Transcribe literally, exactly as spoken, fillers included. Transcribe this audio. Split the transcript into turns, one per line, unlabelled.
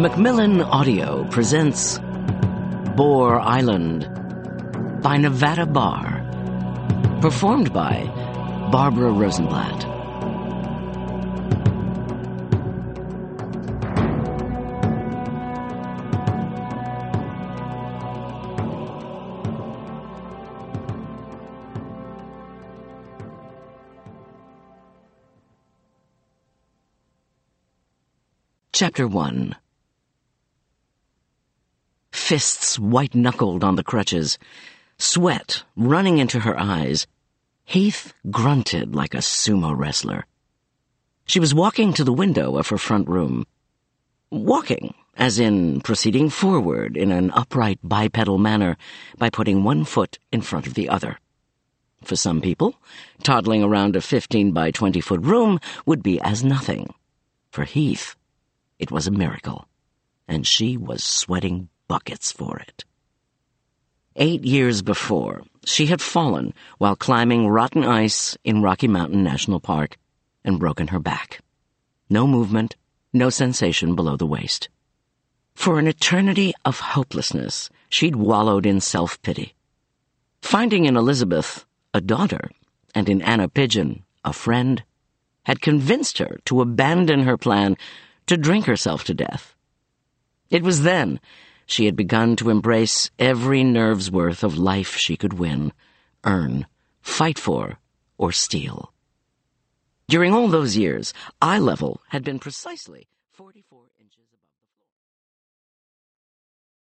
Macmillan Audio presents Boar Island by Nevada Bar, performed by Barbara Rosenblatt. Chapter one. Fists white-knuckled on the crutches, sweat running into her eyes, Heath grunted like a sumo wrestler. She was walking to the window of her front room. Walking, as in proceeding forward in an upright bipedal manner by putting one foot in front of the other. For some people, toddling around a fifteen by twenty foot room would be as nothing. For Heath, it was a miracle, and she was sweating buckets for it. Eight years before, she had fallen while climbing rotten ice in Rocky Mountain National Park and broken her back. No movement, no sensation below the waist. For an eternity of hopelessness, she'd wallowed in self-pity. Finding in Elizabeth a daughter, and in Anna Pigeon a friend, had convinced her to abandon her plan to drink herself to death. It was then she had begun to embrace every nerve's worth of life she could win, earn, fight for, or steal. During all those years, eye level had been precisely forty-four